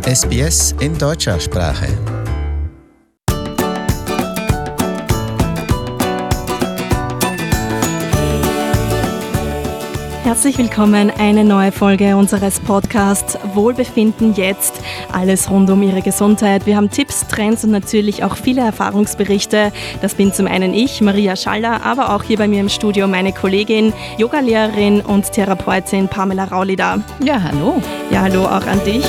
SBS in deutscher Sprache. Herzlich willkommen, eine neue Folge unseres Podcasts Wohlbefinden jetzt, alles rund um Ihre Gesundheit. Wir haben Tipps, Trends und natürlich auch viele Erfahrungsberichte. Das bin zum einen ich, Maria Schaller, aber auch hier bei mir im Studio meine Kollegin, Yogalehrerin und Therapeutin Pamela Raulida. Ja, hallo. Ja, hallo auch an dich.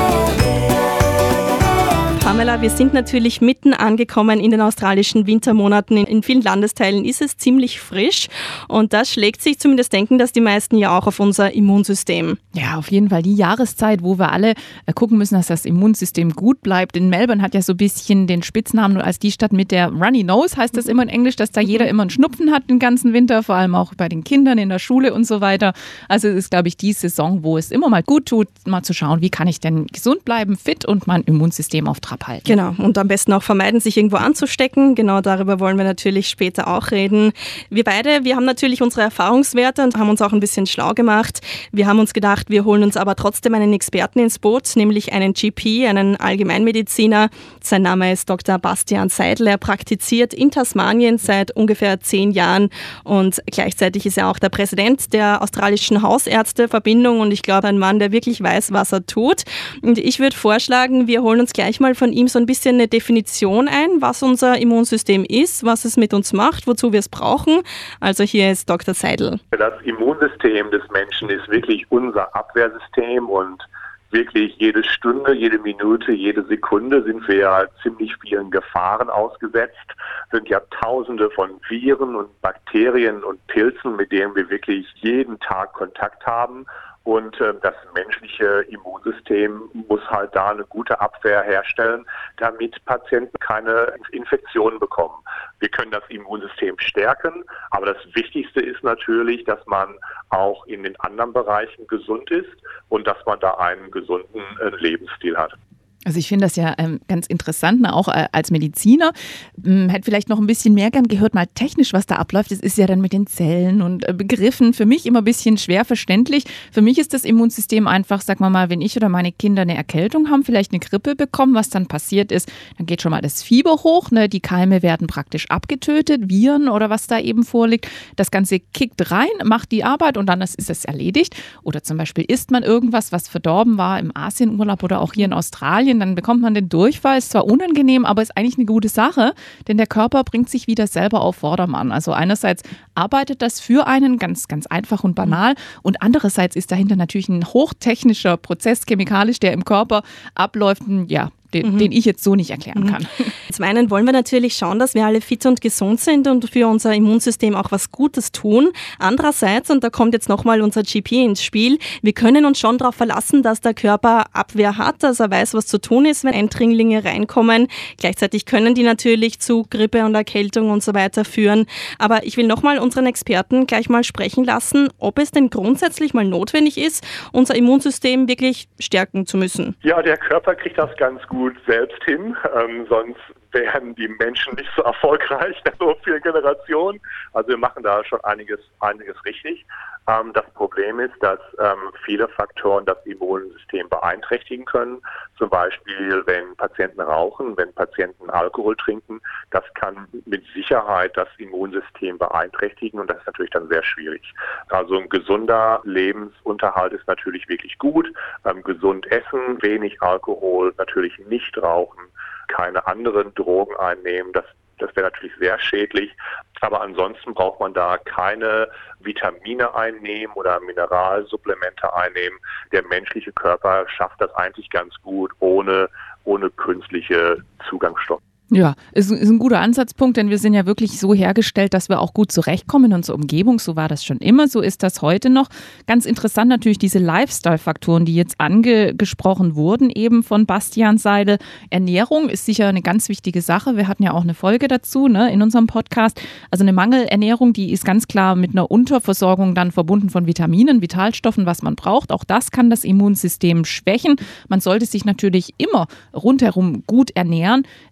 Pamela, wir sind natürlich mitten angekommen in den australischen Wintermonaten. In vielen Landesteilen ist es ziemlich frisch und das schlägt sich zumindest denken, dass die meisten ja auch auf unser Immunsystem. Ja, auf jeden Fall die Jahreszeit, wo wir alle gucken müssen, dass das Immunsystem gut bleibt. In Melbourne hat ja so ein bisschen den Spitznamen als die Stadt mit der Runny Nose, heißt das immer in Englisch, dass da jeder immer einen Schnupfen hat den ganzen Winter, vor allem auch bei den Kindern in der Schule und so weiter. Also es ist, glaube ich, die Saison, wo es immer mal gut tut, mal zu schauen, wie kann ich denn gesund bleiben, fit und mein Immunsystem auf Trab halten. Genau, und am besten auch vermeiden, sich irgendwo anzustecken. Genau darüber wollen wir natürlich später auch reden. Wir haben natürlich unsere Erfahrungswerte und haben uns auch ein bisschen schlau gemacht. Wir haben uns gedacht, wir holen uns aber trotzdem einen Experten ins Boot, nämlich einen GP, einen Allgemeinmediziner. Sein Name ist Dr. Bastian Seidel. Er praktiziert in Tasmanien seit ungefähr 10 Jahren und gleichzeitig ist er auch der Präsident der australischen Hausärzteverbindung und ich glaube, ein Mann, der wirklich weiß, was er tut. Und ich würde vorschlagen, wir holen uns gleich mal von ihm so ein bisschen eine Definition ein, was unser Immunsystem ist, was es mit uns macht, wozu wir es brauchen. Also hier ist Dr. Seidel. Das Immunsystem des Menschen ist wirklich unser Abwehrsystem und wirklich jede Stunde, jede Minute, jede Sekunde sind wir ja ziemlich vielen Gefahren ausgesetzt, sind ja Tausende von Viren und Bakterien und Pilzen, mit denen wir wirklich jeden Tag Kontakt haben. Und das menschliche Immunsystem muss halt da eine gute Abwehr herstellen, damit Patienten keine Infektionen bekommen. Wir können das Immunsystem stärken, aber das Wichtigste ist natürlich, dass man auch in den anderen Bereichen gesund ist und dass man da einen gesunden Lebensstil hat. Also ich finde das ja ganz interessant, auch als Mediziner. Hätte vielleicht noch ein bisschen mehr gern gehört, mal technisch, was da abläuft. Das ist ja dann mit den Zellen und Begriffen für mich immer ein bisschen schwer verständlich. Für mich ist das Immunsystem einfach, sagen wir mal, wenn ich oder meine Kinder eine Erkältung haben, vielleicht eine Grippe bekommen, was dann passiert ist, dann geht schon mal das Fieber hoch, ne? Die Keime werden praktisch abgetötet, Viren oder was da eben vorliegt. Das Ganze kickt rein, macht die Arbeit und dann ist es erledigt. Oder zum Beispiel isst man irgendwas, was verdorben war im Asienurlaub oder auch hier in Australien, dann bekommt man den Durchfall. Ist zwar unangenehm, aber ist eigentlich eine gute Sache, denn der Körper bringt sich wieder selber auf Vordermann. Also einerseits arbeitet das für einen ganz, ganz einfach und banal und andererseits ist dahinter natürlich ein hochtechnischer Prozess chemikalisch, der im Körper abläuft, den ich jetzt so nicht erklären kann. Zum einen wollen wir natürlich schauen, dass wir alle fit und gesund sind und für unser Immunsystem auch was Gutes tun. Andererseits, und da kommt jetzt nochmal unser GP ins Spiel, wir können uns schon darauf verlassen, dass der Körper Abwehr hat, dass er weiß, was zu tun ist, wenn Eindringlinge reinkommen. Gleichzeitig können die natürlich zu Grippe und Erkältung und so weiter führen. Aber ich will nochmal unseren Experten gleich mal sprechen lassen, ob es denn grundsätzlich mal notwendig ist, unser Immunsystem wirklich stärken zu müssen. Ja, der Körper kriegt das ganz gut selbst hin, sonst wären die Menschen nicht so erfolgreich, so viele Generationen. Also wir machen da schon einiges richtig. Das Problem ist, dass viele Faktoren das Immunsystem beeinträchtigen können. Zum Beispiel, wenn Patienten rauchen, wenn Patienten Alkohol trinken, das kann mit Sicherheit das Immunsystem beeinträchtigen und das ist natürlich dann sehr schwierig. Also ein gesunder Lebensunterhalt ist natürlich wirklich gut. Gesund essen, wenig Alkohol, natürlich nicht rauchen, keine anderen Drogen einnehmen, das wäre natürlich sehr schädlich. Aber ansonsten braucht man da keine Vitamine einnehmen oder Mineralsupplemente einnehmen. Der menschliche Körper schafft das eigentlich ganz gut ohne künstliche Zugangsstoffe. Ja, ist ein guter Ansatzpunkt, denn wir sind ja wirklich so hergestellt, dass wir auch gut zurechtkommen in unserer Umgebung. So war das schon immer, so ist das heute noch. Ganz interessant natürlich diese Lifestyle-Faktoren, die jetzt angesprochen wurden, eben von Bastian Seidel. Ernährung ist sicher eine ganz wichtige Sache. Wir hatten ja auch eine Folge dazu, ne, in unserem Podcast. Also eine Mangelernährung, die ist ganz klar mit einer Unterversorgung dann verbunden von Vitaminen, Vitalstoffen, was man braucht. Auch das kann das Immunsystem schwächen. Man sollte sich natürlich immer rundherum gut ernähren. Stichwort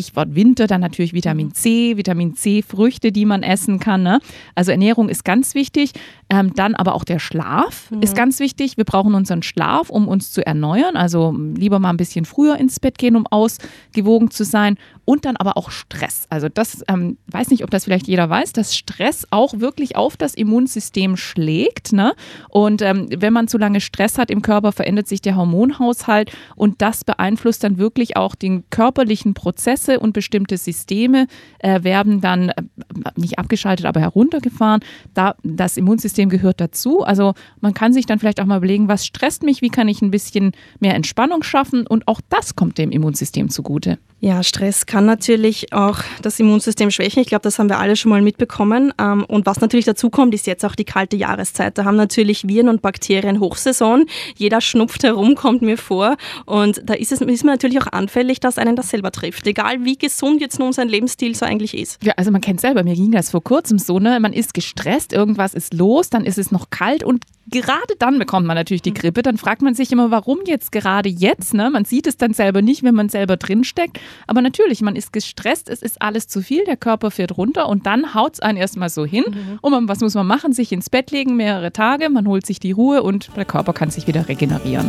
Stichwort Winter, dann natürlich Vitamin C, Früchte, die man essen kann. Ne? Also Ernährung ist ganz wichtig. Dann aber auch der Schlaf ist ganz wichtig. Wir brauchen unseren Schlaf, um uns zu erneuern. Also lieber mal ein bisschen früher ins Bett gehen, um ausgewogen zu sein. Und dann aber auch Stress. Also das, weiß nicht, ob das vielleicht jeder weiß, dass Stress auch wirklich auf das Immunsystem schlägt. Ne? Und wenn man zu lange Stress hat im Körper, verändert sich der Hormonhaushalt und das beeinflusst dann wirklich auch die körperlichen Prozesse und bestimmte Systeme werden dann nicht abgeschaltet, aber heruntergefahren. Das Immunsystem gehört dazu. Also man kann sich dann vielleicht auch mal überlegen, was stresst mich, wie kann ich ein bisschen mehr Entspannung schaffen und auch das kommt dem Immunsystem zugute. Ja, Stress kann natürlich auch das Immunsystem schwächen. Ich glaube, das haben wir alle schon mal mitbekommen. Und was natürlich dazu kommt, ist jetzt auch die kalte Jahreszeit. Da haben natürlich Viren und Bakterien Hochsaison. Jeder schnupft herum, kommt mir vor. Und da ist man natürlich auch anfällig, dass einen das selber trifft. Egal wie gesund jetzt nun sein Lebensstil so eigentlich ist. Ja, also man kennt selber, mir ging das vor kurzem so, ne? Man ist gestresst, irgendwas ist los, dann ist es noch kalt und gerade dann bekommt man natürlich die Grippe. Dann fragt man sich immer, warum jetzt gerade jetzt? Ne? Man sieht es dann selber nicht, wenn man selber drinsteckt. Aber natürlich, man ist gestresst, es ist alles zu viel, der Körper fährt runter und dann haut es einen erstmal so hin. Und was muss man machen? Sich ins Bett legen, mehrere Tage, man holt sich die Ruhe und der Körper kann sich wieder regenerieren.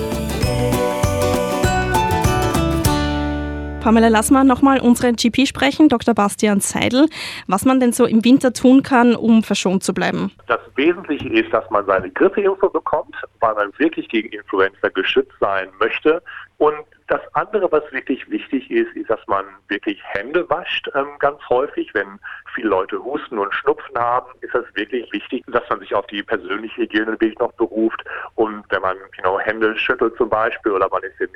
Pamela, lass mal nochmal unseren GP sprechen, Dr. Bastian Seidel, was man denn so im Winter tun kann, um verschont zu bleiben. Das Wesentliche ist, dass man seine Grippeimpfung bekommt, weil man wirklich gegen Influenza geschützt sein möchte. Und das andere, was wirklich wichtig ist, ist, dass man wirklich Hände wascht, ganz häufig. Wenn viele Leute Husten und Schnupfen haben, ist das wirklich wichtig, dass man sich auf die persönliche Hygiene wirklich noch beruft. Und wenn man Hände schüttelt zum Beispiel oder man ist in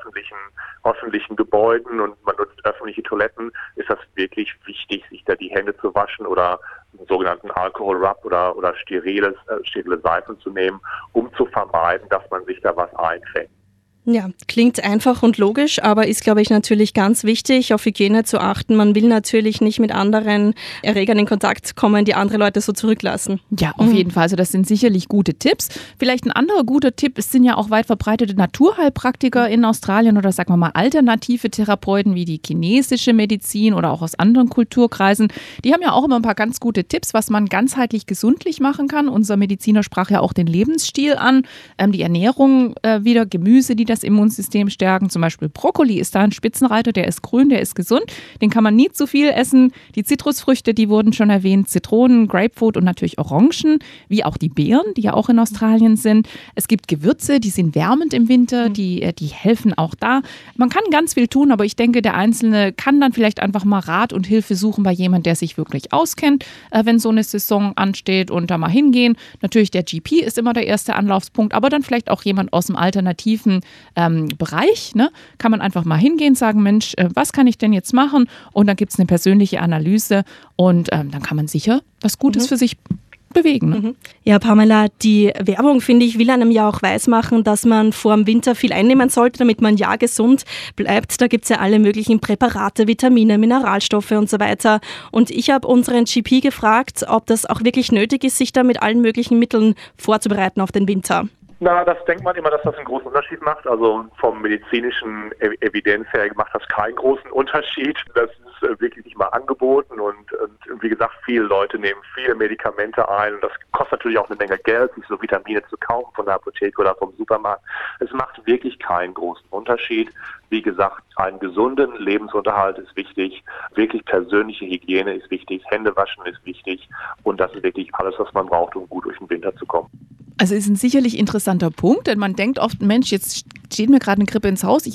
öffentlichen Gebäuden und man nutzt öffentliche Toiletten, ist das wirklich wichtig, sich da die Hände zu waschen oder einen sogenannten Alkohol-Rub oder sterile Seifen zu nehmen, um zu vermeiden, dass man sich da was einfängt. Ja, klingt einfach und logisch, aber ist, glaube ich, natürlich ganz wichtig, auf Hygiene zu achten. Man will natürlich nicht mit anderen Erregern in Kontakt kommen, die andere Leute so zurücklassen. Ja, auf jeden Fall. Also das sind sicherlich gute Tipps. Vielleicht ein anderer guter Tipp, es sind ja auch weit verbreitete Naturheilpraktiker in Australien oder sagen wir mal alternative Therapeuten wie die chinesische Medizin oder auch aus anderen Kulturkreisen. Die haben ja auch immer ein paar ganz gute Tipps, was man ganzheitlich gesundlich machen kann. Unser Mediziner sprach ja auch den Lebensstil an, die Ernährung wieder, Gemüse, die das Immunsystem stärken. Zum Beispiel Brokkoli ist da ein Spitzenreiter, der ist grün, der ist gesund. Den kann man nie zu viel essen. Die Zitrusfrüchte, die wurden schon erwähnt, Zitronen, Grapefruit und natürlich Orangen, wie auch die Beeren, die ja auch in Australien sind. Es gibt Gewürze, die sind wärmend im Winter, die helfen auch da. Man kann ganz viel tun, aber ich denke, der Einzelne kann dann vielleicht einfach mal Rat und Hilfe suchen bei jemandem, der sich wirklich auskennt, wenn so eine Saison ansteht und da mal hingehen. Natürlich der GP ist immer der erste Anlaufspunkt, aber dann vielleicht auch jemand aus dem alternativen Bereich, ne? Kann man einfach mal hingehen, sagen, Mensch, was kann ich denn jetzt machen? Und dann gibt es eine persönliche Analyse und dann kann man sicher was Gutes für sich bewegen. Ne? Ja, Pamela, die Werbung, finde ich, will einem ja auch weismachen, dass man vor dem Winter viel einnehmen sollte, damit man ja gesund bleibt. Da gibt es ja alle möglichen Präparate, Vitamine, Mineralstoffe und so weiter. Und ich habe unseren GP gefragt, ob das auch wirklich nötig ist, sich da mit allen möglichen Mitteln vorzubereiten auf den Winter. Na, das denkt man immer, dass das einen großen Unterschied macht. Also vom medizinischen Evidenz her macht das keinen großen Unterschied. Das ist wirklich nicht mal angeboten und wie gesagt, viele Leute nehmen viele Medikamente ein und das kostet natürlich auch eine Menge Geld, sich so Vitamine zu kaufen von der Apotheke oder vom Supermarkt. Es macht wirklich keinen großen Unterschied. Wie gesagt, einen gesunden Lebensunterhalt ist wichtig, wirklich persönliche Hygiene ist wichtig, Hände waschen ist wichtig und das ist wirklich alles, was man braucht, um gut durch den Winter zu kommen. Also ist ein sicherlich interessanter Punkt, denn man denkt oft, Mensch, jetzt steht mir gerade eine Grippe ins Haus,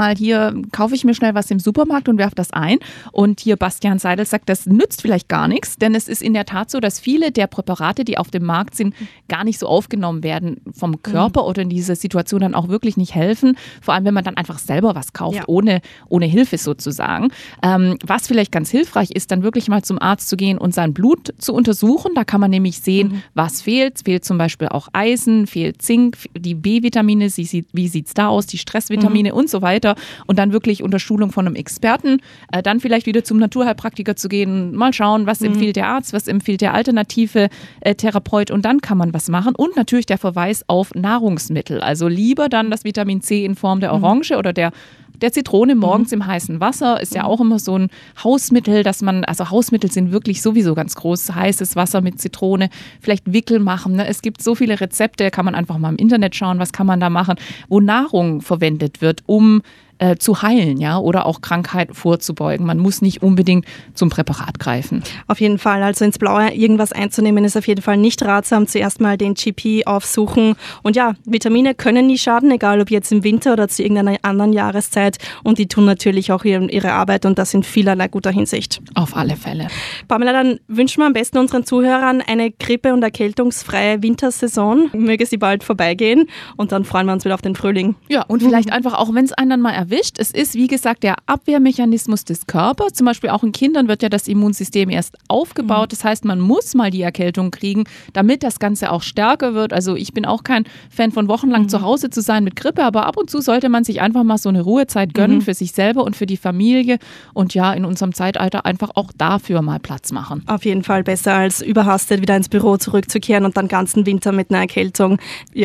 kaufe ich mir schnell was im Supermarkt und werfe das ein. Und hier Bastian Seidel sagt, das nützt vielleicht gar nichts, denn es ist in der Tat so, dass viele der Präparate, die auf dem Markt sind, gar nicht so aufgenommen werden vom Körper oder in dieser Situation dann auch wirklich nicht helfen. Vor allem, wenn man dann einfach selber was kauft, ohne Hilfe sozusagen. Was vielleicht ganz hilfreich ist, dann wirklich mal zum Arzt zu gehen und sein Blut zu untersuchen. Da kann man nämlich sehen, was fehlt. Es fehlt zum Beispiel auch Eisen, fehlt Zink, die B-Vitamine, wie sieht es da aus, die Stressvitamine und so weiter. Und dann wirklich unter Schulung von einem Experten, dann vielleicht wieder zum Naturheilpraktiker zu gehen, mal schauen, was empfiehlt der Arzt, was empfiehlt der alternative Therapeut und dann kann man was machen. Und natürlich der Verweis auf Nahrungsmittel. Also lieber dann das Vitamin C in Form der Orange oder der der Zitrone morgens im heißen Wasser ist ja auch immer so ein Hausmittel, also Hausmittel sind wirklich sowieso ganz groß, heißes Wasser mit Zitrone, vielleicht Wickel machen. Ne? Es gibt so viele Rezepte, kann man einfach mal im Internet schauen, was kann man da machen, wo Nahrung verwendet wird, um zu heilen, ja, oder auch Krankheit vorzubeugen. Man muss nicht unbedingt zum Präparat greifen. Auf jeden Fall, also ins Blaue irgendwas einzunehmen ist auf jeden Fall nicht ratsam. Zuerst mal den GP aufsuchen. Und ja, Vitamine können nie schaden, egal ob jetzt im Winter oder zu irgendeiner anderen Jahreszeit. Und die tun natürlich auch ihre Arbeit und das in vielerlei guter Hinsicht. Auf alle Fälle. Pamela, dann wünschen wir am besten unseren Zuhörern eine grippe- und erkältungsfreie Wintersaison. Möge sie bald vorbeigehen und dann freuen wir uns wieder auf den Frühling. Ja, und vielleicht einfach auch, wenn es einen dann mal erwischt. Es ist, wie gesagt, der Abwehrmechanismus des Körpers. Zum Beispiel auch in Kindern wird ja das Immunsystem erst aufgebaut. Das heißt, man muss mal die Erkältung kriegen, damit das Ganze auch stärker wird. Also ich bin auch kein Fan von wochenlang zu Hause zu sein mit Grippe, aber ab und zu sollte man sich einfach mal so eine Ruhezeit gönnen für sich selber und für die Familie. Und ja, in unserem Zeitalter einfach auch dafür mal Platz machen. Auf jeden Fall besser als überhastet wieder ins Büro zurückzukehren und dann den ganzen Winter mit einer Erkältung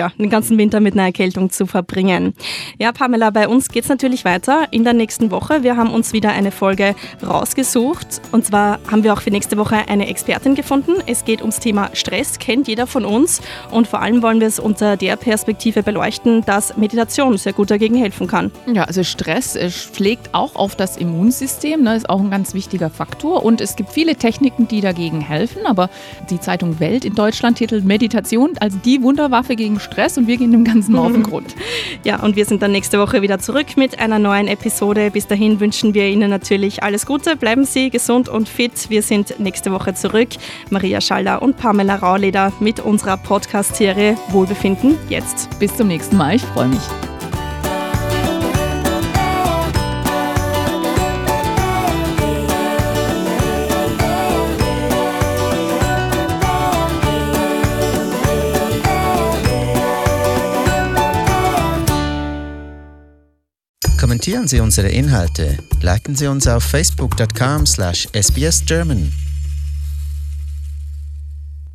zu verbringen. Ja, Pamela, bei uns geht es natürlich weiter in der nächsten Woche. Wir haben uns wieder eine Folge rausgesucht und zwar haben wir auch für nächste Woche eine Expertin gefunden. Es geht ums Thema Stress, kennt jeder von uns und vor allem wollen wir es unter der Perspektive beleuchten, dass Meditation sehr gut dagegen helfen kann. Ja, also Stress schlägt auch auf das Immunsystem, ne, ist auch ein ganz wichtiger Faktor und es gibt viele Techniken, die dagegen helfen, aber die Zeitung Welt in Deutschland titelt Meditation als die Wunderwaffe gegen Stress und wir gehen dem Ganzen mal auf den Grund. Ja, und wir sind dann nächste Woche wieder zurück mit einer neuen Episode. Bis dahin wünschen wir Ihnen natürlich alles Gute. Bleiben Sie gesund und fit. Wir sind nächste Woche zurück. Maria Schaller und Pamela Rauleder mit unserer Podcast-Serie Wohlbefinden jetzt. Bis zum nächsten Mal. Ich freue mich. Kommentieren Sie unsere Inhalte, liken Sie uns auf facebook.com/sbsgerman